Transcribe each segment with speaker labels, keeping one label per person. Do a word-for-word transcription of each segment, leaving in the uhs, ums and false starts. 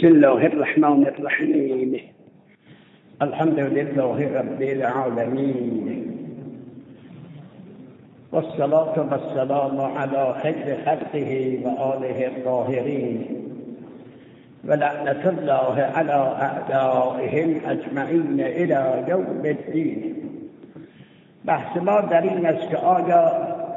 Speaker 1: بسم الله الرحمن الرحیم. الحمد لله رب العالمین والصلاة والسلام على خير خلقه وآله الطاهرين ولعنة الله على أعدائهم أجمعين إلى يوم الدين. بحث ما در این است که آیا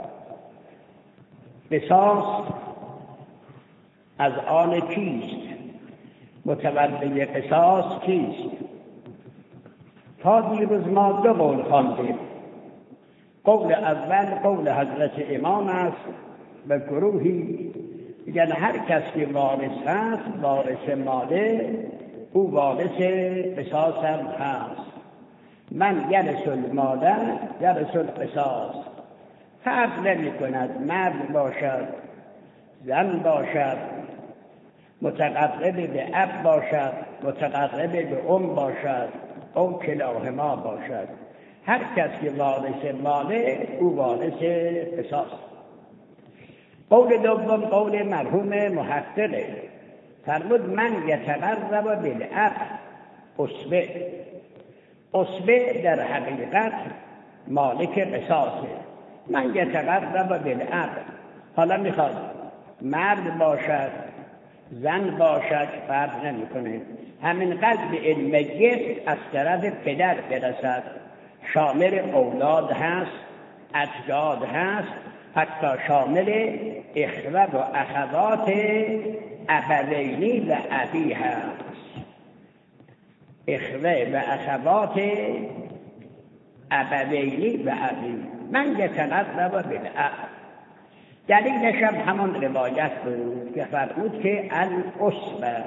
Speaker 1: قصاص از آن کیست؟ متولی قصاص کیست؟ تا دیروز ما دو قول خواندیم. قول اول قول حضرت امام است و گروهی میگن هر کس که وارث هست، وارث ماله، او وارث قصاص هم هست. من یرث المال یرث القصاص. فرق نمی کند مرد باشد، زن باشد، متقرب به اب باشد، متقرب به ام باشد، او کلاهما باشد. هر کس که وارث ماله او وارث قصاص. قول دوم قول مرحوم محققه، فرمود من یتقرب بالاب اصبع. اصبع در حقیقت مالک قصاصه. من یتقرب بالاب، حالا میخواد مرد باشد، زن باشد، فرق نمیکنه. همین قلب المیت از طرف پدر برسد، شامل اولاد هست، اجداد هست، حتی شامل اخوه و اخوات ابوینی و ابی هست. اخوه و اخوات ابوینی و ابی. من یتقرب بالاب. دلیلش هم همان روایت بود که فرمود که الاصبع.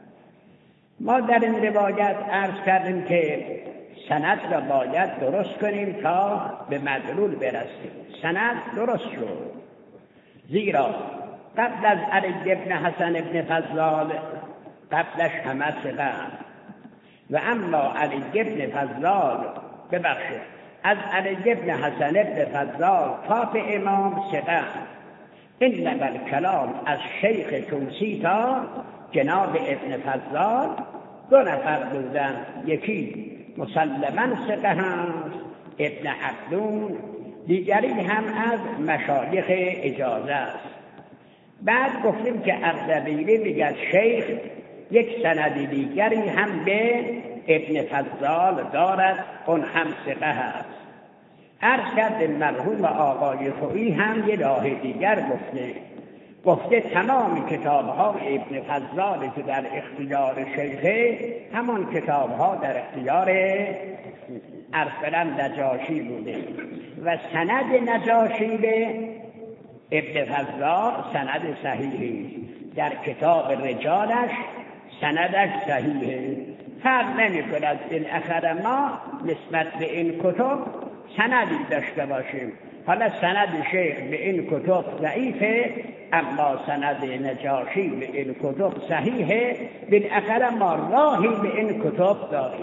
Speaker 1: ما در این روایت عرض کردیم که سند را باید درست کنیم تا به مدلول برسیم. سند درست شد، زیرا قبل از علی بن حسن بن فضال قبلش همه ثقه و اما علی بن فضال ببخشید از علی بن حسن بن فضال تا به امام ثقه. این نبل کلام از شیخ توسی تا جناب ابن فضال دو نفر بودن. یکی مسلماً ثقه هست ابن عبدون، دیگری هم از مشایخ اجازه است. بعد گفتیم که اردبیلی میگه شیخ یک سند دیگری هم به ابن فضال دارد، اون هم ثقه هست. عرض کرد مرحوم آقای خویی هم یه راه دیگر گفته گفته تمام کتاب‌ها ابن فضال که در اختیار شیخه همان کتاب‌ها در اختیار ارسلان نجاشی بوده و سند نجاشی به ابن فضال سند صحیحی، در کتاب رجالش سندش صحیحه. فرق نمی کند بالاخره ما نسبت به این کتب سندی داشته باشیم. حالا سند شیخ به این کتب ضعیفه، اما سند نجاشی به این کتب صحیحه. بالاخره ما راهی به این کتب داریم.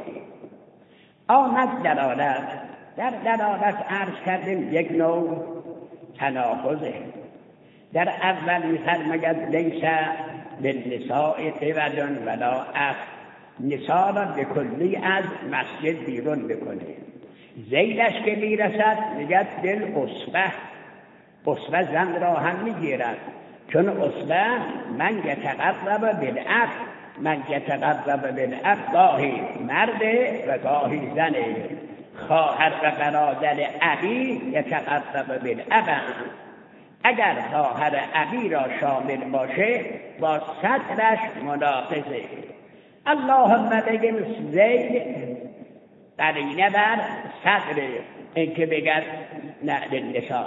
Speaker 1: آمد دلالت. در دلالت عرض کردیم یک نوع تناقضه. در اول می‌فرماید لیس للنساء قبل ولا اخ. نساء را به کلی از مسجد بیرون بکنه. زیدش که میرسد میگد دل اصبع. اصبع زن را هم میگیرد، چون اصبع من یتقرب بالاب. من یتقرب بالاب گاهی مرده و گاهی زنه. خواهر و برادر ابی یتقرب بالاب. اگر خواهر ابی را شامل باشه با صدرش مناقضه. اللهم بگیم زید قرینه بر صدر، این که بگد نعل النساء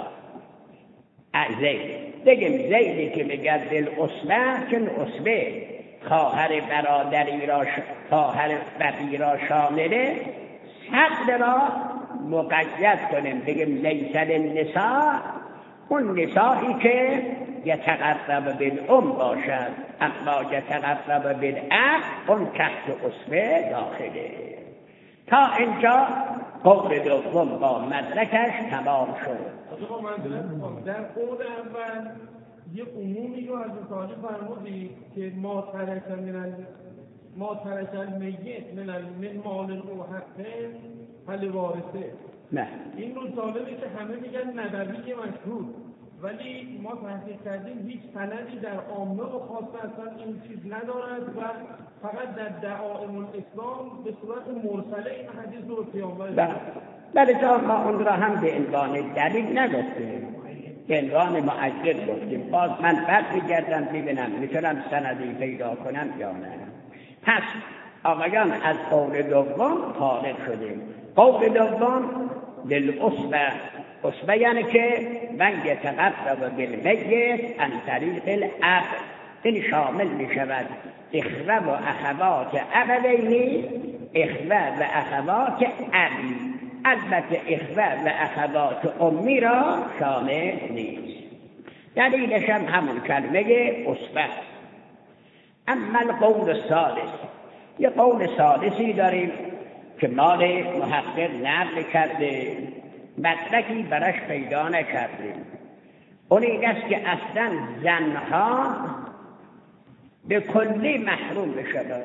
Speaker 1: زید. بگیم زیدی که بگد بالاصبع، چون اصبع خواهر برادری را خواهر بقی را شامله، صدر را مقید کنیم بگیم لیس للنساء. اون نسایی که یتقرب بالام باشد، اما یتقرب بالاب اون تحت اصبع داخله. تا اینجا قول دوم با مدرکش تمام شد.
Speaker 2: در قول اول یه عمومی رو از مصالح فرمودی که ما ترکن من ما ترک المیت من من مال او حقه فلوارثه.
Speaker 1: نه
Speaker 2: این رو ظالمه که همه میگن نبوی مشهور، ولی ما تحقیق کردیم هیچ سندی در عامه و خاصه اصلا این چیز ندارد و فقط در دعائم الاسلام به صورت مرسله این حدیث رو پیامبر.
Speaker 1: بله تا ما اون را هم به عنوان دلیل نگفتیم، به عنوان معجل گفتیم. باز من بعد بگردم ببینم میتونم سندی پیدا کنم یا نه. پس آقایان از قول دوم خارج شدیم. قول دوم للعصبه، عصبه یعنی که من یتقرب بالمیت عن طریق الاب، این شامل می شود اخوه و اخوات ابوینی، اخوه و اخوات ابی. البته اخوه و اخوات امی را شامل نیست. دلیلش هم همون کلمه عصبه. اما القول الثالث، یه قول ثالثی داریم که مال محقق نقل کرده، مطلقی برش پیدا نکردیم. اون این است که اصلا زنها به کلی محروم بشدن.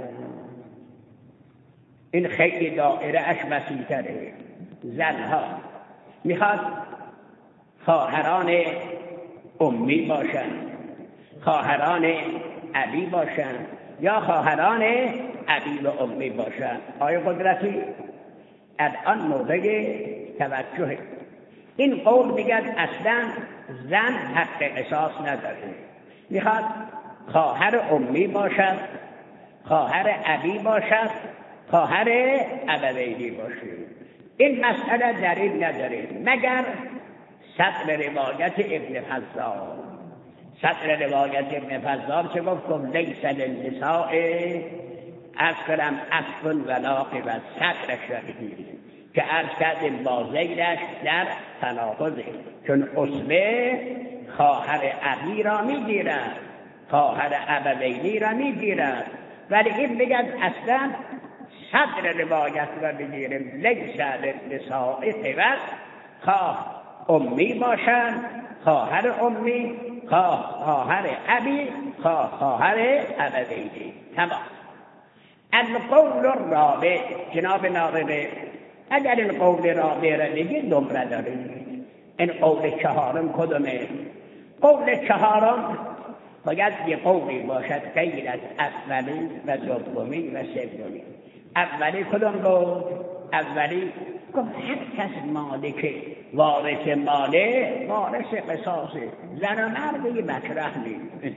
Speaker 1: این خیلی دائره اش وسیع‌تره. زنها میخواد خواهران امی باشن، خواهران ابی باشن یا خواهران ابی و امی باشن. آیا قدرتی الان موقع توجه این قول میگه اصلا زن حق قصاص نداره، میخواد خواهر امی باشد، خواهر ابی باشد، خواهر ابویی باشد. این مسئله دلیل نداره مگر سطر روایت ابن فضال. سطر روایت ابن فضال چه گفتم؟ لیس للنساء اذکرم اصل ولاق و سطر شرحی که عرض کردیم با زیدش در تناقضه، چون عصبه خواهر ابی را میگیرد، خواهر ابویی را میگیرد، ولی این بگد اصلا صدر روایت را بگیریم لیس للنساء قوت، خواه امی باشند، خواهر امی، خواه خواهر ابی، خواه خواهر ابویی. تمام. القول الرابع جناب ناظر، اگر این قول رابع را بگید نمره داریم. این قول چهارم کدومه؟ قول چهارم باید یه قولی باشد غیر از اولی و دومی و سومی. اولی کدوم بود؟ اولی گفت هر کس مالک وارث ماله وارث قصاصه، زن و مرد یه مطرح نیست.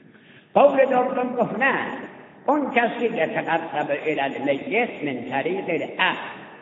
Speaker 1: قول دوم گفت نه، اون کسی یتقرب الی المیت من طریق الاب،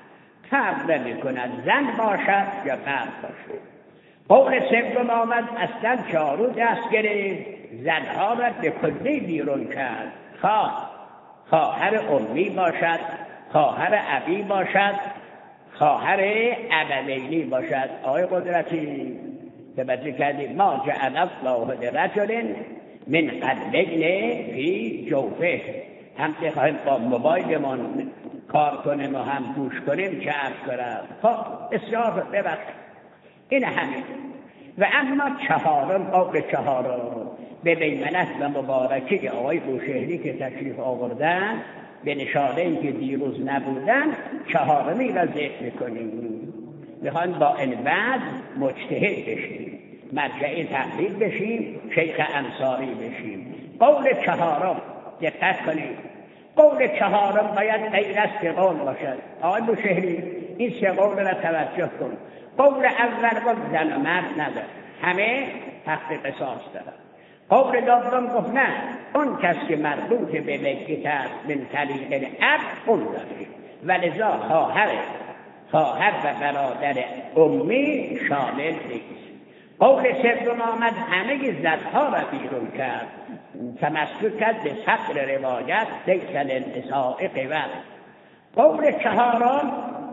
Speaker 1: فرق نمی کند زن باشد یا مرد باشد. قول سوم آمد اصلا چارو دست گرفت، زنها را به کلی بیرون کرد، خواه خواهر امی باشد، خواهر ابی باشد، خواهر ابویی باشد. آقای قدرتی توجه کردید ما جعل الله لرجل من قلبین فی جوفه. هم که خواهیم با موبایلمون کار کنیم و هم گوش کنیم چه عرض کنم. خب اصلاح ببخش این همین. و اما چهارم قول چهارم به بیمنت و مبارکی آقای بوشهری که تشریف آوردن به نشانه این که دیروز نبودن چهارمی را ذکر میکنیم. میخوایم با این بعد مجتهد بشیم، مرجع تحلیل بشیم، شیخ انصاری بشیم. قول چهارم دقت کنید، قول چهارم باید غیر از سه قول باشد. آقای بوشهری این سه قول را توجه کن. قول اول گفت زن و مرد نداره، همه حق قصاص دارد. قول دوم گفت نه، اون کس که مربوط به میت است من طریق الاب اون داره، ولذا خواهر خواهر و برادر امی شامل نیست. قول سوم آمد همه زدها را بیرون کرد، تمسک کرد به سطر روایت لیس للنساء قوت. قول چهارم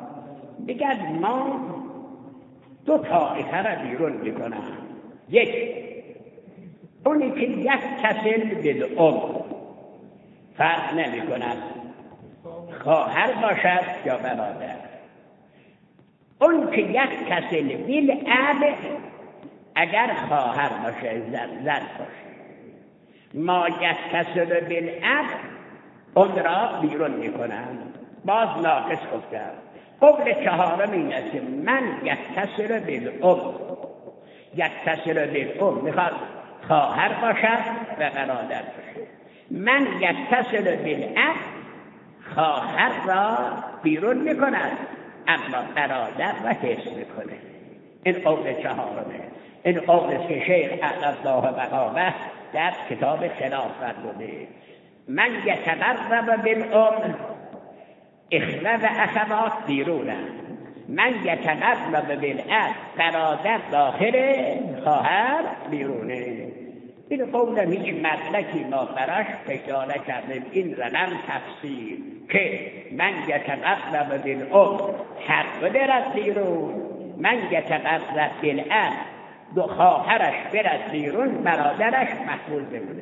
Speaker 1: بگد ما دو طایفه را بیرون میکنم. یک، اونی که یک کسل بالام فرق نمی کند خواهر باشد یا برادر. اون که یک کسل بالاب اگر خواهر باشه زن, زن باشه. ما یک کسل بالاب اون را بیرون میکنند. باز ناقص گفتم. قول چهارم این است که من یتصل بالام، یتصل بالام میخواد خواهر باشد و برادر باشد. من یتصل بالاب، خواهر را بیرون میکند اما برادر را حفظ میکنه. این قول چهارمه. این قول است که شیخ الله بقاوه در کتاب خلاف فرموده. من یتقرب بالام، اخوه و اخوات بیرونه. من یتقرب بالاب، برادر داخله، خواهر بیرونه. این قول هیچ مدرکی ما براش پیدا نکردیم. این رقم تفسیر که من یتقرب بالام، حق برد بیرون، من یتقرب بالاب، دو خواهرش برد بیرون، برادرش مقبول بمونه.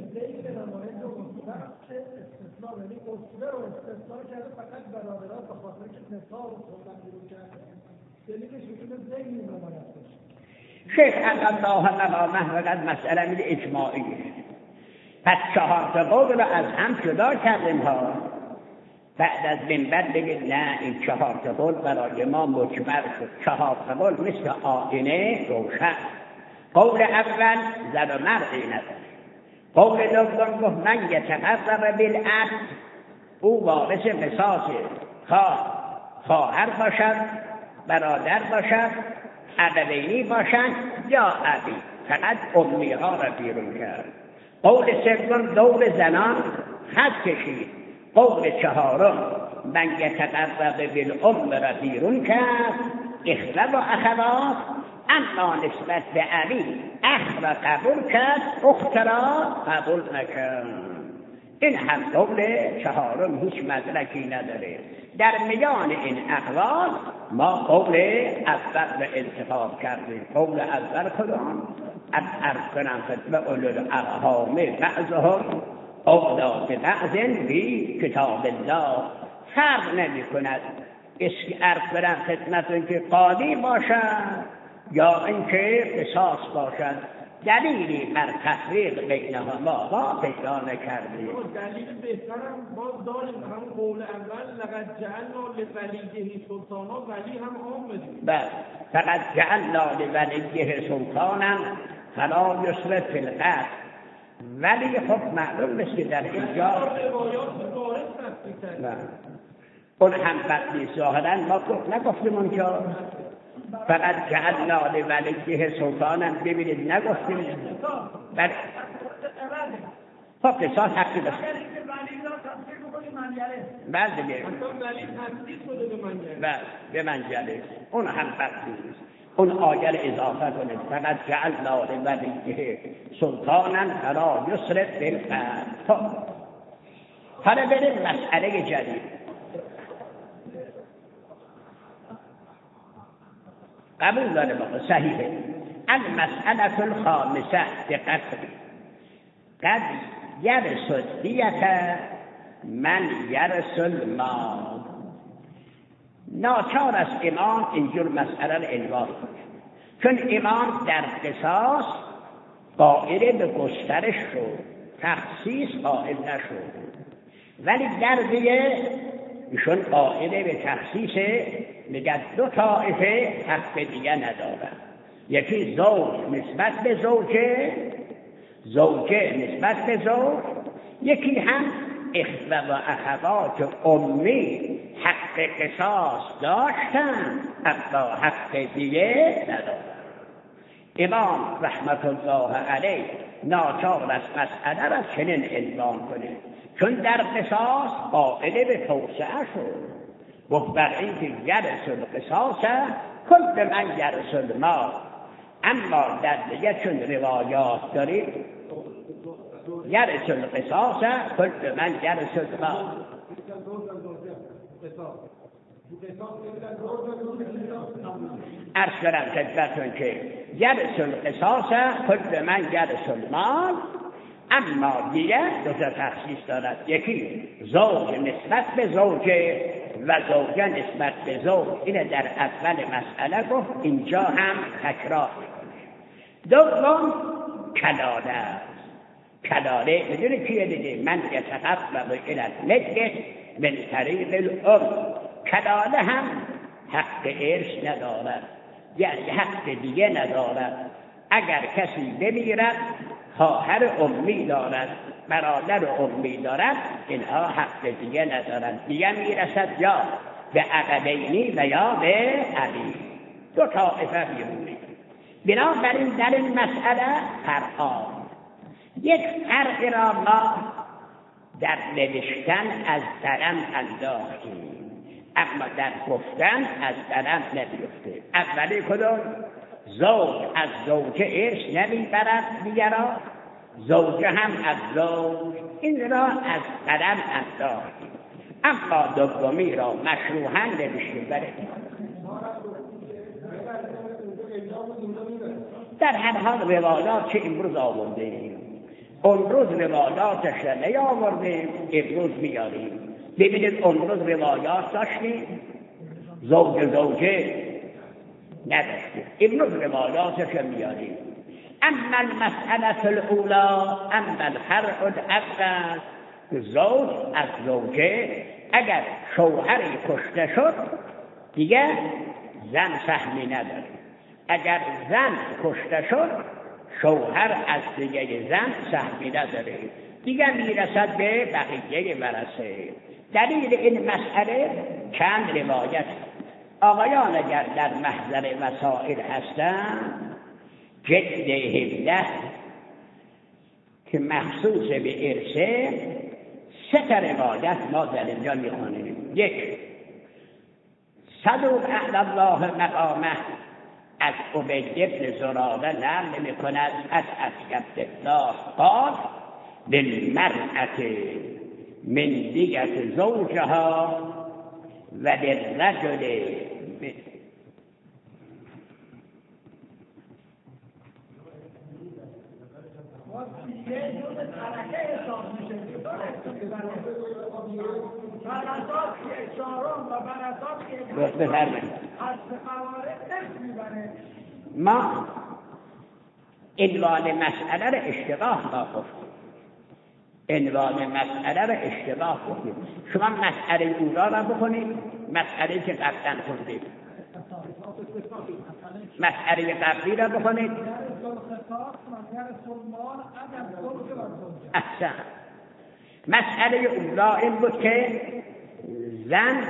Speaker 1: شیخ الله مقامه وقت مسئله میده اجماعیه. پس چهار تا قول رو از هم جدا کردیم ها. بعد از منبر بگید نه این چهار تا قول برای ما مجمل شد. چهار تا قول مثل آینه روشن. قول اول زن و مرد نداره. قول دوم گفت من یتقرب بالاب، او وارث قصاصه، خواه خواهر باشد، برادر باشد، ابوینی باشد یا ابی، فقط امی ها را بیرون کرد. قول سوم دور زنان خط کشید. قول چهارم من یتقرب بالام را بیرون کرد، اخوه و اخوات، اما نسبت به ابی اخ را قبول کرد، اخت را قبول نکرد. این هم قول چهارم هیچ مدرکی نداره. در میان این اقوال ما قول اول را انتخاب کردیم. قول اول کدام؟ از عرض کنم خدمت اولو الارحام بعضهم اولاد بعض فی کتاب الله. فرق نمی کند اسم عرض کنم خدمتون که قاضی باشد یا اینکه قصاص باشد. دلیلی بر تفریق بینهما ما پیدا نکردیم.
Speaker 2: دلیل بهترم باز داریم. همون قول اول لقد جعلنا لولیه سلطانا، ولی هم عامه.
Speaker 1: بله، فقط جعلنا لولیه سلطانا فلا یسرف فی القتل. ولی خب معلوم است که در اینجا
Speaker 2: روایات وارد هست.
Speaker 1: اون هم بدلی ظاهرا ما نگفتیم اونجا. فقط جعلنا لولیه سلطانا، ببینید نگفتیم. بله خب قصاص حقی بس. بله دیگه بله به منجله. اون هم بدلی اون آیه اضافه کنید. فقط جعلنا لولیه سلطانا فلا یسرف فی القتل. حالا بریم مسئله جدید. قبول داره بقى صحیحه. المسئله الخامسه دقت قد یرث الدیة من یرث المال. ناچار است امام اینجور مسئله رو عنوان کنه، چون امام در قصاص قائل به گسترش شد، تخصیص قائل نشد. ولی در دیگه ایشون قائل به تخصیص، میگه دو طائفه حق دیگه ندارن. یکی زوج نسبت به زوجه، زوجه نسبت به زوج، یکی هم اخوه و اخوات امی حق قصاص داشتن اما حق دیگه ندارن. امام رحمت الله علیه ناچار از مسئله را چنین عنوان کنه، چون در قصاص قائل به توسعه شد. گفت بر اینکه یرث القصاص کل من یرث المال. اما در دیگه چون روایات دارید یرث القصاص کل من یرث المال. عرض کنم خدمتتون که یرث القصاص کل من یرث المال، اما دیگه دو تا تخصیص دارد. یکی زوج نسبت به زوجه و زوجه نسبت به زوج. اینه در اول مسئله گفت، اینجا هم تکرار میکنه. دوم کلاله است. کلاله بدون کیه دیگه من یتقرب الی المثل من طریق الام. کلاله هم حق ارث ندارد، یعنی حق دیگه ندارد. اگر کسی بمیرد خواهر امی دارد، برادر امی دارد، اینها حق دیگه ندارد، دیگه میرسد یا به عقبینی و یا به علی، دو طایفه میمونه. بنابراین در این مسئله فرقا، یک فرق را ما در نوشتن از قلم انداختیم، اما در گفتن از قلم نمیفته. اولی کدوم؟ زوج از زوجه ارث نمیبرد دیگرا، زوجه هم از زوج، این را از قلم انداختیم. اما دومی را مشروحاً نوشته برد. در هر حال روایات که امروز آوردیم، اون روز روایاتش را نیاوردیم، امروز میاریم. ببینید اون روز روایات داشتیم، زوج زوجه نداشتیم، امروز روایاتش را میاریم. اما المسئله الاولا، اما الفرع الاول، زوج از زوجه اگر شوهری کشته شد دیگه زن سهمی نداره. اگر زن کشته شد شوهر از دیگه زن سهمی نداره، دیگه میرسد به بقیه ورثه. دلیل این مسئله چند روایت. آقایان اگر در محضر مسائل هستند، جلد هفده که مخصوص به ارثه، سه تا روایت ما در اینجا میخونیم. یک، صدوق اعلی الله مقامه از عبید بن زراره نقل میکند از اسکبت الله قال للمرأة من دیت زوجها و للرجل ما عنوان مسئله را اشتباه ما گفتیم، عنوان مسئله را اشتباه گفتیم. شما مسئله اولا را بکنید، مسئله که قبلا خوندید، مسئله قبلی را بکنید. احسن. مسئله اولا این بود که زن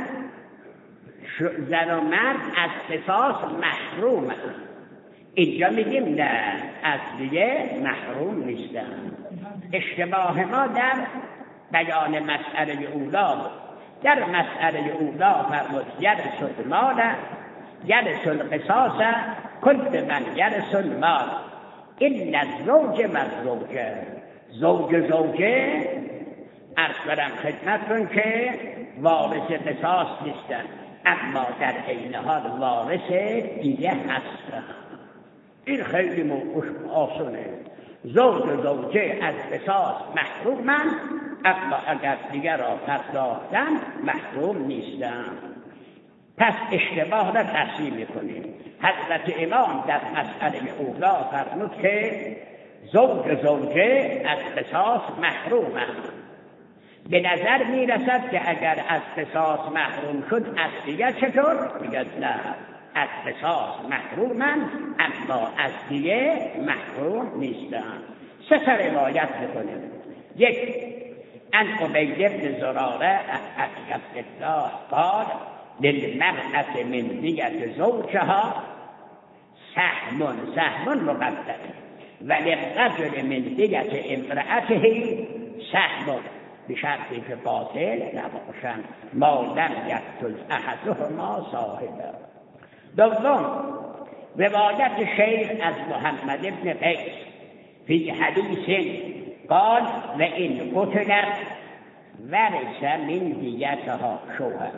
Speaker 1: زن و مرد از قصاص محروم. اینجا میگیم نه، از دیگه محروم نیستن. اشتباه ما در بیان مسئله اولا. در مسئله اولا فرمود یرث المال یرث القصاص کل من یرث المال الا الزوج و الزوجه. زوج زوجه عرض برم خدمتتون که وارث قصاص نیستن، اما در عین حال وارث دیگه هستن. این خیلی موضوع آسونه. زوج و زوجه از قصاص محرومن، اما اگر دیگر را پرداختن محروم نیستن. پس اشتباه را تصحیح میکنیم. حضرت امام در مسئله اولا فرمود که زوج و زوجه از قصاص محرومن. به نظر میرسد که اگر از قصاص محروم شد از دیگر چطور؟ میگه نه، از قصاص محرومن اما از دیگه محروم نیستن. سه تا روایت میکنیم. یک، عن عبید بن زراره از اسکبت الله قال للمرأة من دیت زوجها سهم سهم مقدر و للرجل من دیت امرأته سهم، به شرطی که باطل نباشند، ما لم یقتل احدهما صاحبه. دوم، روایت شیخ از محمد ابن قیس فی حدیث قال و این قتلت ورث من دیتها شوهر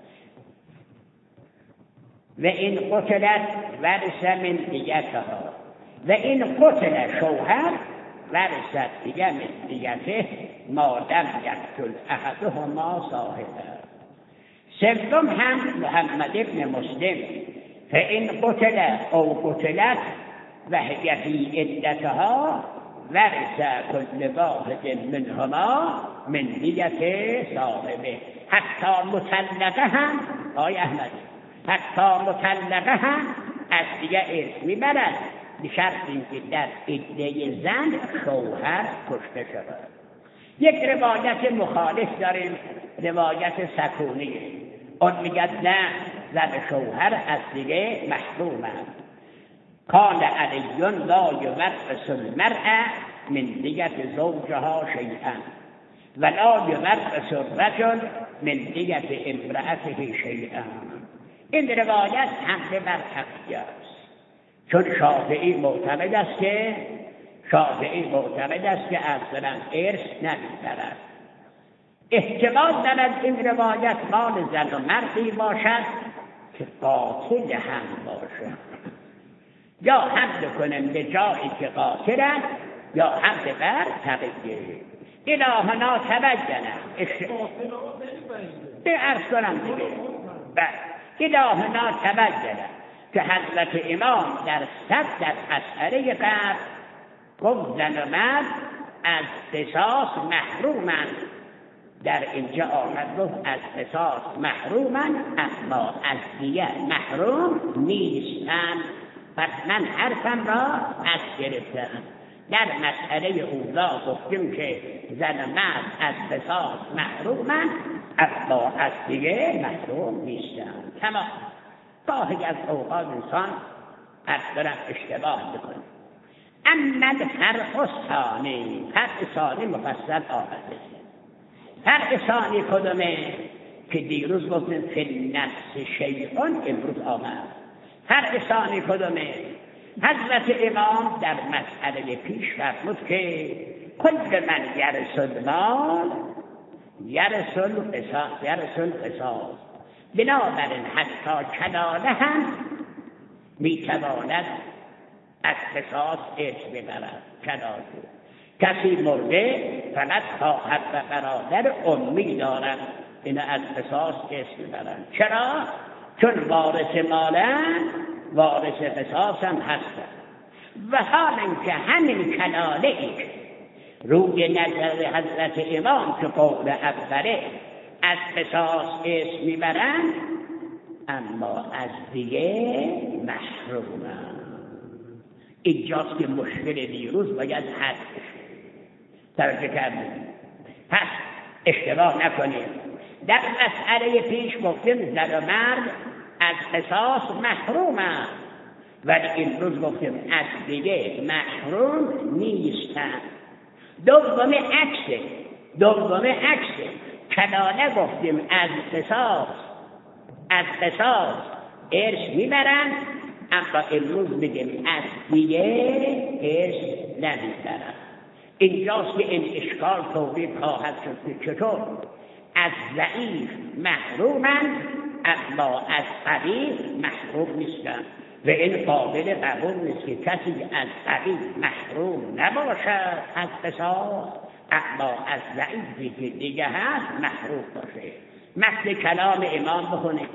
Speaker 1: و این قتلت ورث من دیتها و این قتل شوهر ورثت دیگر من دیته ما لم یقتل احدهما صاحبه. سوم هم محمد ابن مسلم فإن قتل او قتلت و هي فی عدتها ورث کل واحد منهما من دیت صاحبه. حتی مطلقه هم آقای احمد حتی مطلقه هم از دیگه ارث میبرد به شرط اینکه در عده زن شوهر کشته شود. یک روایت مخالف داریم، روایت سکونیه. اون میگد نه، زن شوهر از دیگه محروم است. کان علیون لا یورث المرأة من دیت زوجها شیئا ولا یورث الرجل من دیت امرأته شیئا. این روایت حمله بر حقیقی است، چون شافعی معتقد است که شافعی معتقد است که اصلا ارث نمی‌برد. احتمال دارد این روایت مال زن و مردی باشد که قاتل هم باشد، یا حمل کنیم به جایی که قاتل است یا حمل بر تقیه. الهنا تبینه به عرض کنم دیگه الهنا تبینه که حضرت امام در صد در مسئله قتل گفت زن و مرد از قصاص محرومند. در اینجا آمد گفت از قصاص محرومند اما از دیه محروم نیستند. پس من حرفم را از گرفتم. در مسئله اوضاع گفتیم که زن و مرد از قصاص محرومند اما از دیگه محروم نیستند. تمام. گاهی از اوقات انسان از طرف اشتباه میکنه. اما فرق ثانی، فرق ثانی مفصل آمده. فرق ثانی کدومه که دیروز گفتیم فی النفس شیئون، امروز آمد. فرق ثانی کدومه؟ حضرت امام در مسئله پیش فرمود که کل من یرث المال یرث القصاص یرث القصاص. بنابراین حتی کلاله هم میتواند از قصاص ارث ببرد. کلاله کسی مرده فقط خواهر و برادر امی دارد، اینا از قصاص ارث ببرند. چرا؟ چون وارث مالن وارث قصاص هم هستند. و حال اینکه همین کلاله ای روی نظر حضرت امام که قول اوله از قصاص ارث میبرند اما از دیگه محرومند. اینجاست که مشکل دیروز باید حل بشه. توجه کردید؟ پس اشتباه نکنید. در مسئله پیش گفتیم زن و مرد از قصاص محرومند، ولی امروز گفتیم از دیگه محروم نیستند. دوم عکسه دوم عکسه کلاله گفتیم از قصاص از قصاص ارث میبرند اما امروز بگیم از دیگه ارث نمیبرند. اینجاست که این اشکال تولید خواهد شد که چطور از ضعیف محرومند اما از قوی محروم نیستند. و این قابل قبول نیست که کسی از قوی محروم نباشد از قصاص اما از ضعیفی که دیگه هست محروم باشه. مثل کلام امام بخونید: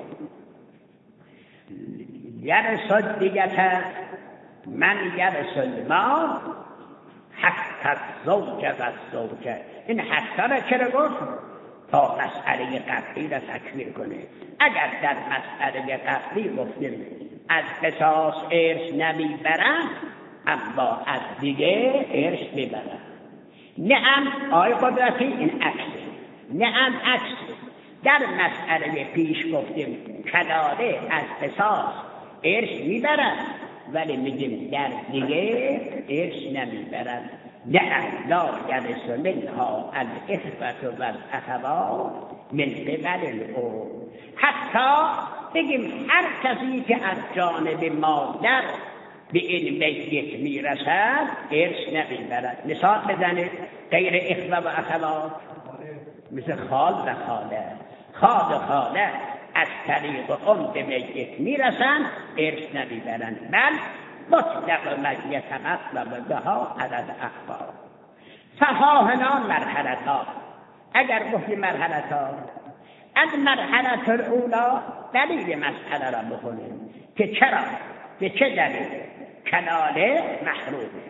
Speaker 1: یرث الدیة من یرث المال حتی الزوج و الزوجه. این حتی را چرا گفت؟ تا مسئله قطعی را تکمیل کنه. اگر در مسئله قطعی گفتیم از قصاص ارث نمیبرند اما از دیگه ارث میبرند. نعم آی قدرتی این عکسه. نعم عکسه. در مسئله پیش گفتیم کلاله از قصاص ارث میبرند ولی میگیم در دیگه ارث نمیبرند. نعم لا یرث منها الاخوة والاخوات من قبل الام. حتی بگیم هر کسی که از جانب مادر به این میت میرسد ارث نمیبرد. مثال بزنید غیر اخوة و اخوات، مثل خال و خاله. خال و خاله از طریق ام به میت میرسند ارث نمیبرند، بل مطلق من یتقبل بها عدد اخبار. فهاهنا مرحلتا. اگر گفتی مرحلتا از مرحله الاولا دلیل مسئله را بخونیم که چرا به چه دلیل کلاله محرومه.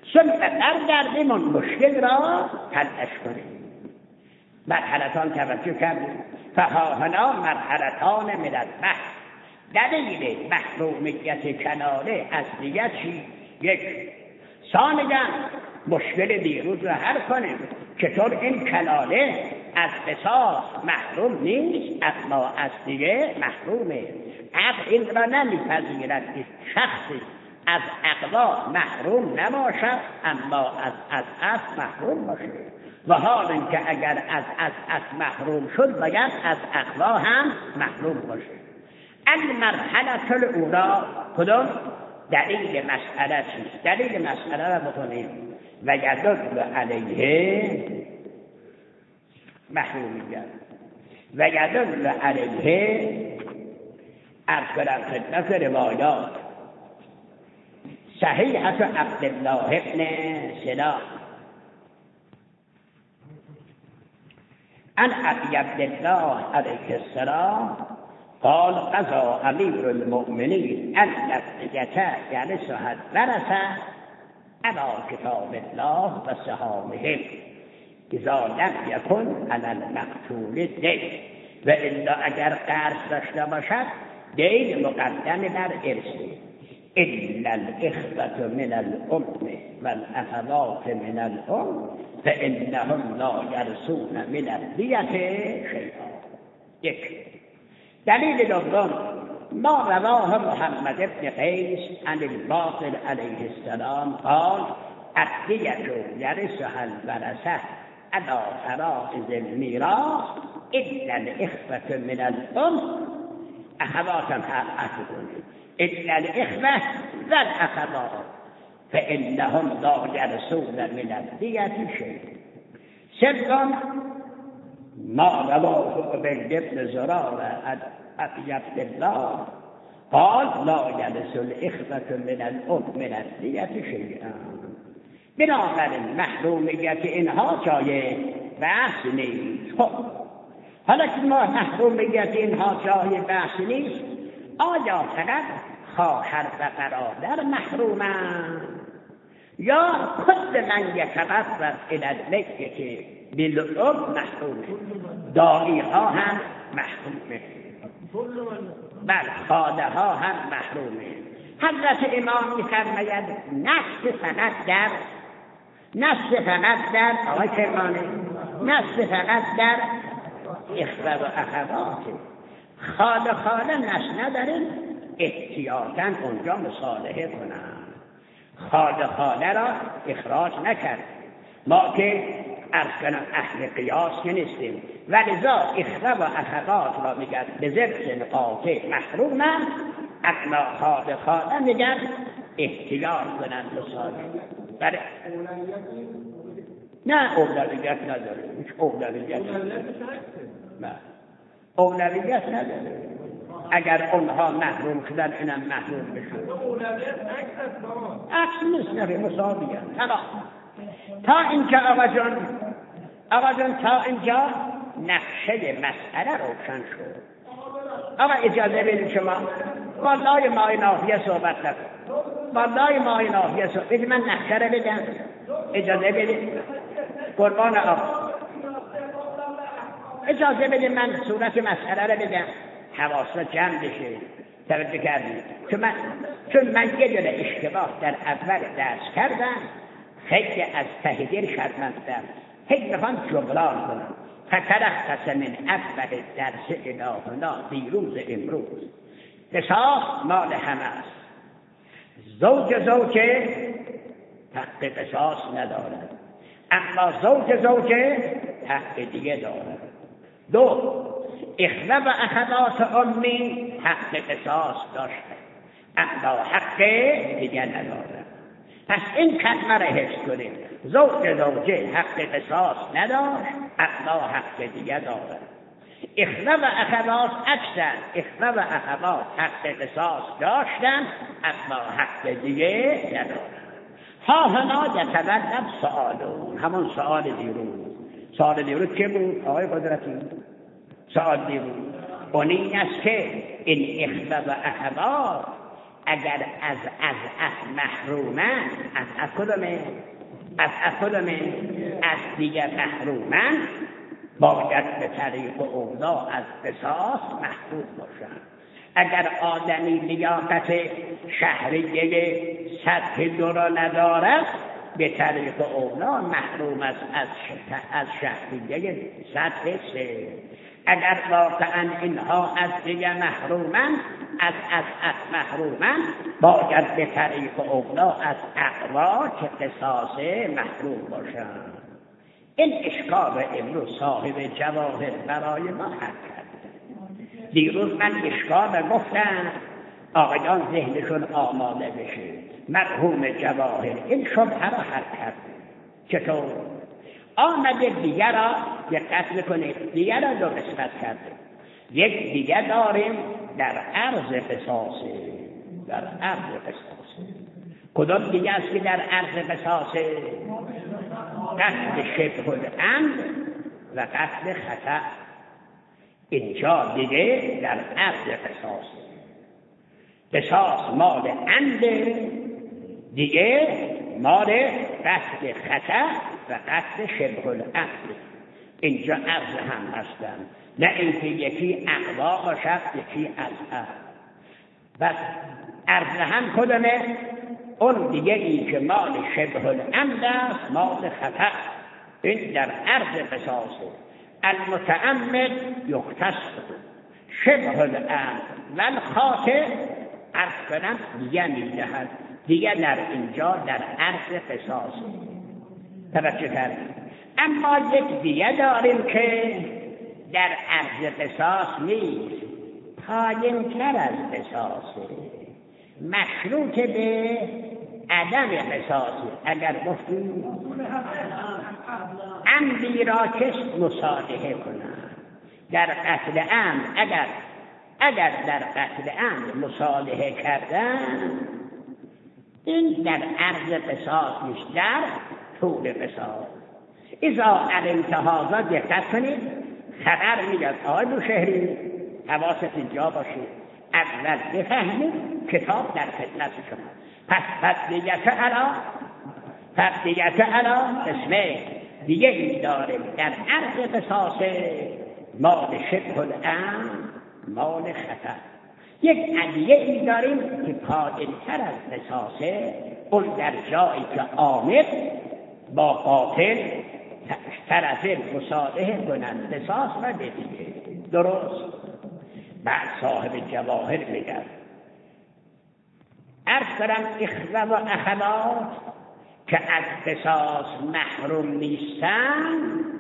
Speaker 1: ثم برگردیم اون مشکل را حلش کنیم. مرحلتان توجه کردیم. فهاهنا مرحلتان من البحث. دلیل محرومیت کناله از دیگر چی؟ یک، ثانیاً مشکل دیروز را حل کنیم. چطور این کلاله از قصاص محروم نیست اما از دیگه محرومه. عقل این را نمیپذیرد که شخصی از اقوا محروم نباشد اما از از از محروم باشه. و حال اینکه اگر از از از محروم شد باید از اقوا هم محروم باشه. المرحله الاولى کدوم؟ دلیل مسئله چیست؟ دلیل مسئله را بکنیم. و یدل علیه محرومیت و یدل علیه عرض کنم خدمت روایات صحیحة عبدالله ابن سلام عن ابي عبد الله عليه السلام قال قضى امیر المؤمنین ان الابتدة جلسها الورثة على کتاب الله و سهامهم اذا لم یکن علی المقتول دین. و الا اگر قرض داشته باشد دین مقدم بر ارث. الا الاخوة من الام والاخوات من الام فانهم لا یرثون من الدیة شیئا. یک. دلیل دوم ما رواه محمد بن قیس عن الباقر علیه السلام قال الدیة یرثها الورثة على فرائض المیراث الا الاخوة من الام. اخواتم حرقت کنید الا الاخوة والاخوات فانهم لا یرثون من الدیة شیئا. سوم ما رواه عبید بن زرارة عن ابي عبد الله قال لا یرث الاخوة من الام من الدیة شیئا. بنابراین محرومیت اینها جای بحث نیست. خب حالا که ما محرومیت اینها جای بحث نیست، آیا فقط خواهر و برادر محرومند یا کل من یتقرب الی المیت بالام محرومه؟ داعی ها هم محرومه، بله خاله ها هم محرومه. حضرت امام می‌فرماید نصف فقط در نصف فقط در آقای کرمانی نصف فقط در اخوه و اخوات. خاله خاله نصف نداریم، احتیاطاً اونجا مصالحه کنن. خاله خاله را اخراج نکرد. ما که عرض کنم اهل قیاس که نیستیم، ولذا اخوه و اخوات را میگن به ضرب قاطع محرومن، اما خاله خاله میگن احتیاط کنن مصالحه. بله نه اولویت نداره، هیچ اولویت نه اولویت نداره. اگر اونها محروم شدن اینم محروم بشن. عکس نیست، نه مساویه. تا اینجا آقا جان آقا جان تا اینجا نقشه مسئله روشن شد. آقا اجازه بدید شما والله ما ناحیه صحبت نکن، والله ما ناحیه صحبت بدید. من نقشه رو بدم، اجازه بدید قربان آقا، اجازه بدید من صورت مسئله رو بدم حواست جمع بشه. توجه کردید؟ چون من چون من یه دونه اشتباه در اول درس کردم، خیلی از ته دل شرمندم، هی میخوام جبران کنم. فتلخص من اول درس الهنا دیروز امروز قصاص مال همه است. زوج زوجه حق قصاص ندارد، اما زوج زوجه حق دیگه دارد. دو، اخوه و اخوات امی حق قصاص داشته اما حق دیگه ندارد. پس این کلمه را حفظ کنیم. زوج زوجه حق قصاص نداشت اما حق دیگه دارد. اخوه و اخوات اکثر اخوه و اخوات حق قصاص داشتن اما حق دیگه ندارد. ها هنا یتولد سؤالون، همون سؤال دیروز. سؤال دیروز چه بود آقای قدرتی؟ سؤال دیروز اون این است که این اخوه و اخوات اگر از از از محرومن از از کدومه از از کدومه از دیگر محرومن باید به طریق اولا از قصاص محفوظ باشند. اگر آدمی لیاقت شهریه سطح دو را ندارد به طریق اولا محروم است از از شهریه سطح سه. اگر واقعا اینها از دیگر محرومن از از از محرومن باید به طریق اولا از اقوا که قصاص محروم باشند. این اشکال امروز صاحب جواهر برای ما حل کرد. دیروز من اشکال گفتم آقایان ذهنشون آماده بشه. مرحوم جواهر این شبهه را حل کرد. چطور؟ آمده دیگر را دقت میکنید دیگر را دو قسمت کرده. یک دیگر داریم در عرض قصاصه، در عرض قصاصه. کدام دیگه است که در عرض قصاصه؟ قتل شبه العمد و قتل خطأ. اینجا دیگه در عرض قصاص قصاص مال عمد، دیگه مال قتل خطأ و قتل شبه العمد. اینجا عرض هم هستن، نه اینکه یکی اقوا باشد یکی اضعف. بس عرض هم کدومه؟ اون دیگه ای که مال شبه العمد است، مال خطأ. این در عرض قصاصه. المتعمد یختص شبه العمد و الخاطئ عرض کنم دیگه میدهد. دیگه در اینجا در عرض قصاصه. توجه کردید. اما یک دیگه داریم که در عرض قصاص نیست، پایین‌تر از قصاصه، مشروط به عدم قصاصه. اگر گفتیم عمدی را کس مصالحه کنند در قتل عمد، اگر اگر در قتل عمد مصالحه کردن این در عرض قصاص نیست، در طول قصاص. اذا علمت هذا دقت کنید. خبر میاد آقای بوشهری حواست اینجا باشه، اول بفهمید کتاب در خدمت شما. پس فضلیت علا فضلیت علا اسمه دیگه ای داریم در عرض قصاص مال شبه العمد مال خطأ. یک عدیه ای داریم که پایین‌تر از قصاصه، اون در جایی که عامد با قاتل طرفین مصالحه کنند قصاص و دیگه. درست. بعد صاحب جواهر میگن عرض کنم اخوه و اخوات که از قصاص محروم نیستن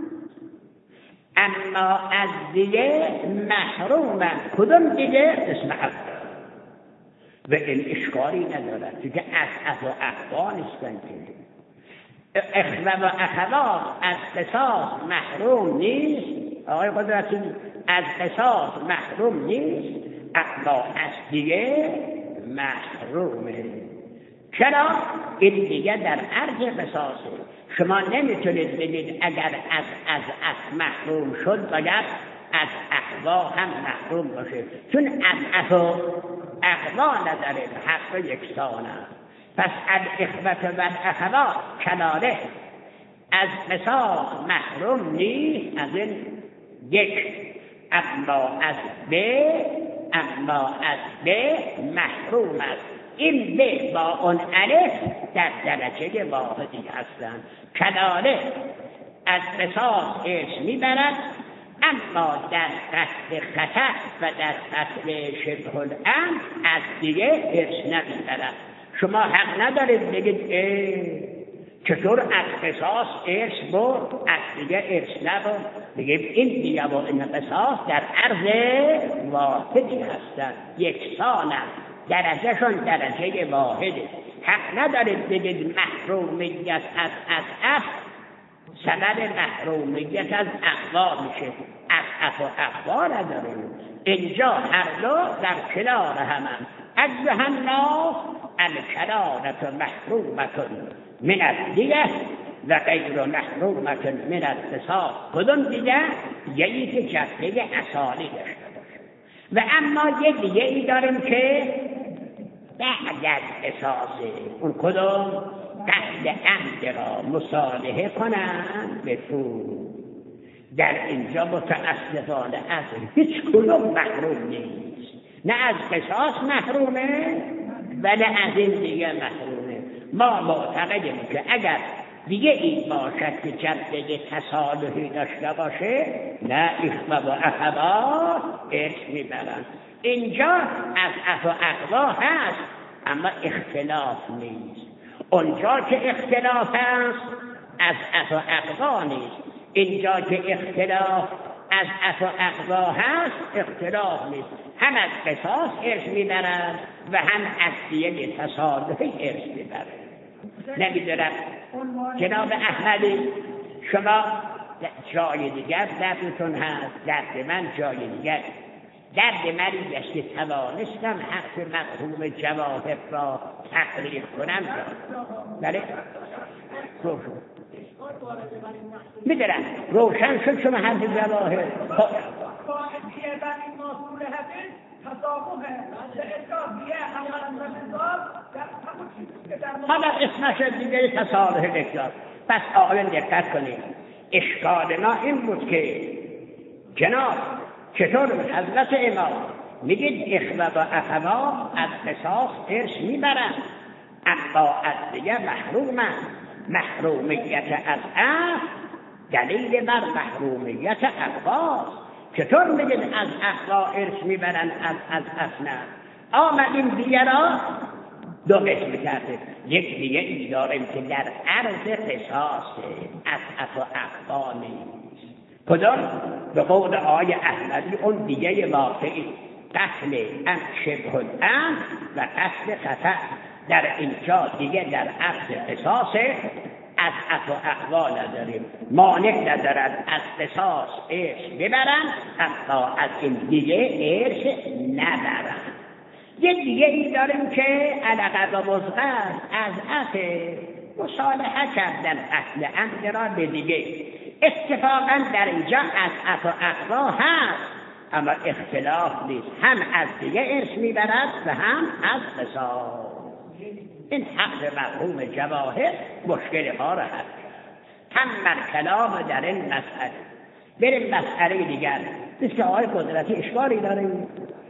Speaker 1: اما از دیگه محرومن. کدوم دیگه؟ اسم اخوه. و این اشکالی ندارد دیگه از از و اخوه نیستن که اخوه و اخوات از قصاص محروم نیست. آقای قدرتی از قصاص محروم نیست اما از دیگه محرومه. چرا؟ این دیگه در عرض قصاصه. شما نمیتونید بگید اگر از از از محروم شد باید از اخوا هم محروم باشه، چون از از و اخوا نداره، حق یکسانه. پس الاخوة و الاخوات کناره از قصاص محروم نیست از این یک، اما از به اما از به محروم است. این به با اون الف در درجه واحدی هستند. کناره از قصاص ارث میبرد اما در قتل خطأ و در قتل شبه العمد از دیگه ارث نمیبرد. شما حق ندارید بگید چطور از قصاص ارث برد از دیگه ارث نبرد. بگید این دیگه و این قصاص در عرض واحدی هستند، یکسانند، درجهشون درجه واحده. حق ندارید بگید محرومیت از از اف سبب محرومیت از اخوا میشه. از اف و اخوا نداریم. اینجا هر دو در کنار همن. ایها الناس الکرارة محرومة من الدیه و غیر محرومة من القصاص. کدوم دیگه؟ یکی که جبهه اصالی داشته باشه. و اما یک دیگه ای داریم که بعد از قصاص اون کدوم قتل عمد را مصالحه کنند به پول. در اینجا متاسفانه از هیچ کدوم محروم نیست، نه از قصاص محرومه و نه از این دیگه محرومه. ما معتقدیم که اگر دیگه این باشد که جبهه تصالحی داشته باشه، نه اخوه و اخوات ارث میبرند. اینجا از اخ و اخوا هست اما اختلاف نیست. اونجا که اختلاف هست از اخ و اخوا نیست. اینجا که اختلاف از اخ و اخوا هست اختلاف نیست. هم از قصاص ارث میبرند و هم از دیگه تصالحی ارث میبرند. نمیدونم جناب احمدی شما جای دیگر دردتون هست، درد من جای دیگر. درد من است که توانستم حق مرحوم جواهر را تقریر کنم. بله روشن میدونم روشن شد شما حرف جواهر حالا اسمش دیگه تصالح بگذار. پس آقایان دقت کنید، اشکال ما این بود که جناب چطور حضرت امام میگید اخوه و اخوا از قصاص ارث میبرند اما از دیگه محرومند. محرومیت از اخ دلیل بر محرومیت اخواست. چطور میگید از اخوا ارث میبرند از از اخ نه؟ آمدیم دیگه را دو قسم کرده. یک دیگه ای داریم که در عرض قصاصه، از اخ و اخوا نیست. کدام؟ به قول آقای احمدی اون دیگه واقعی قتل ام شبه الام و قتل خطأ. در اینجا دیگه در عرض قصاصه، از اخ و اخوا نداریم. مانع ندارد از قصاص ارث ببرند اما از این دیگه ارث نبرند. یه دیگه ای داریم که علاقه و مزغر از اخ مصالحه کردن قتل عمد را به دیگه. اتفاقا در اینجا از اخ و اخوا هست اما اختلاف نیست، هم از دیگه ارث میبرد و هم از قصاص. این حق مرحوم جواهر مشکل ما را حل کرد. تمام کلام در این مسئله. بریم مسئله دیگر. مثل آقای قدرتی اشکالی داریم؟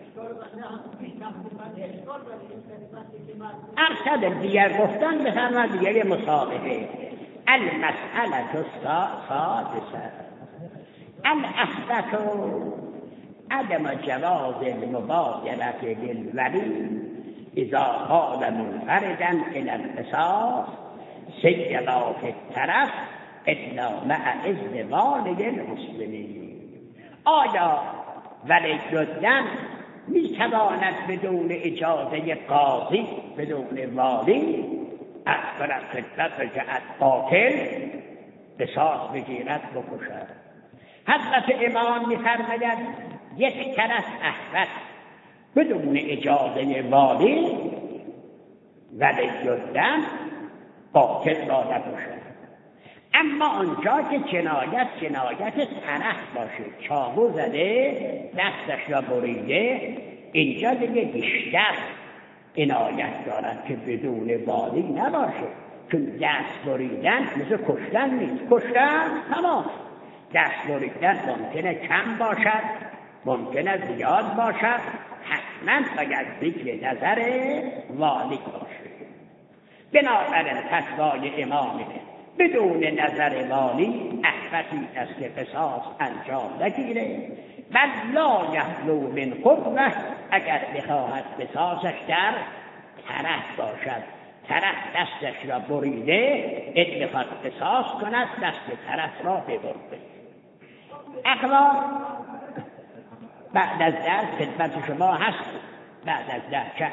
Speaker 1: ارشد دیگر گفتن به همه دیگر مسابقه. المسئله السادسه الاحدث عدم جواز المبادره بالولی اذا قال منفردا الى القصاص سيما في الطرف الا مع اذن والي المسلمین. آیا ولی شدن میتواند بدون اجازه قاضی بدون والی از طرف خدمت جهت قاتل قصاص بگیرد بکشد؟ حضرت امام میفرماید یک طرف احمد بدون اجازه والی ولی شدن قاتل را نکشد. اما آنجا که جنایت جنایت طرف باشه، چاقو زده دستش را بریده، اینجا دیگه بیشتر عنایت دارد که بدون والی نباشه. چون دست بریدن مثل کشتن نیست. کشتن تمام. دست بریدن ممکنه کم باشد، ممکنه زیاد باشد، حتما باید ذکر نظر والی باشه. بنابراین فتوای امامه بدون نظر والی احفظی است که قصاص انجام نگیره. بل لا یخلو من قوه، اگر بخواهد قصاصش در طرف باشد، طرف دستش را بریده، این بخواد قصاص کند دست طرف را ببرده. اقوال بعد از درس خدمت شما هست. بعد از درس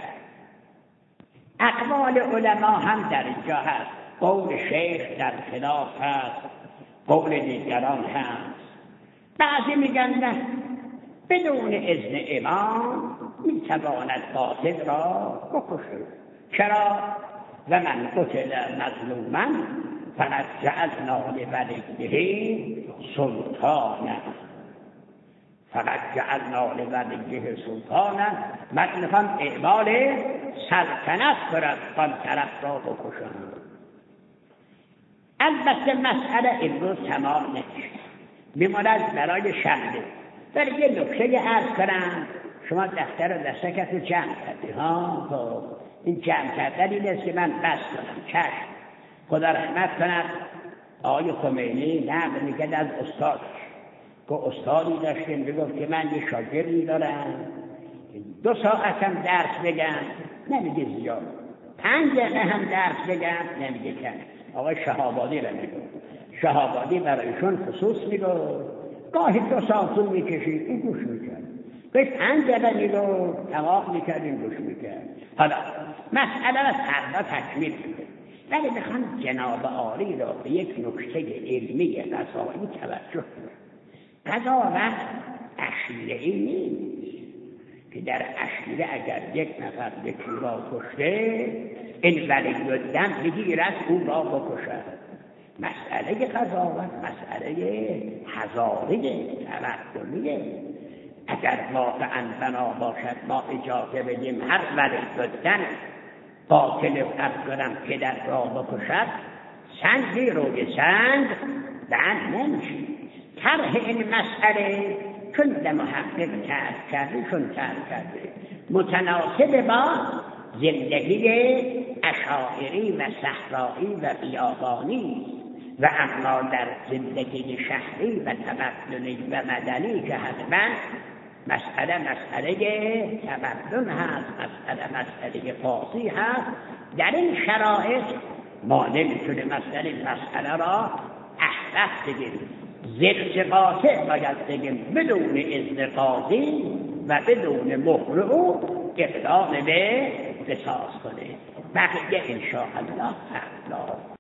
Speaker 1: اقوال علما هم در اینجا هست. قول شیخ در خلاف هست، قول دیگران هست. بعضی میگن نه، بدون اذن امام میتواند قاتل را بکشه. چرا؟ و من قتل مظلوما فقد جعلنا لولیه سلطانا فقط جعلنا لولیه سلطانا. من میخوام اعمال سلطنت کنم، آن طرف را بکشم. البته مسئله امروز تمام نمیشه، میماند برای شنبه. ولی یه نکته عرض کنم، شما دفتر و دستکت رو جمع کردی ها. خب این جمع کردن این است که من بس کنم. چشم، خدا رحمت کند آقای خمینی نقل میکرد از استادش که استادی داشتیم میگفت که من یه شاگردی دارم دو ساعت هم درس بگم نمیگه زیاد، پنج دقیقه هم درس بگم نمیگه کم. آقای شهابادی را میگفت، شهابادی برایشون خصوص میگفت گاهی دو ساعت طول میکشید این گوش میکرد، گاهی پنج دقیقه میگفت تمام میکرد این گوش میکرد. حالا مسئله را فردا تکمیل میکنه، ولی میخوام جناب عالی را به یک نکته علمی قضایی توجه کنم. قضاوت اشیره‌ای نیست که در اشیره اگر یک نفر یکی را کشته این ولی الدم بگیرد او را بکشد. مسئله قضاوت مسئله هزاره تمدنیه. اگر واقعا بنا باشد ما اجازه بدیم هر ولی الدم قاتل فرض کنم پدر را بکشد، سنگی روی سنگ بند نمیشه. طرح این مسئله چون به محقق ترک کرده چون ترک کرده متناسب با زندگی اشاعری و صحرایی و بیابانی و اما در زندگی شهری و تمدنی و مدنی که حتما مسئله مسئله تمدن هست، مسئله مسئله فارسی هست. در این شرایط ما نمیتونه مسئله مسئله را احرف بگیریم، زرق قاطع باید بگیم بدون اذن قاضی و بدون مهر او اقدام به قصاص کنه. بقیه انشاءالله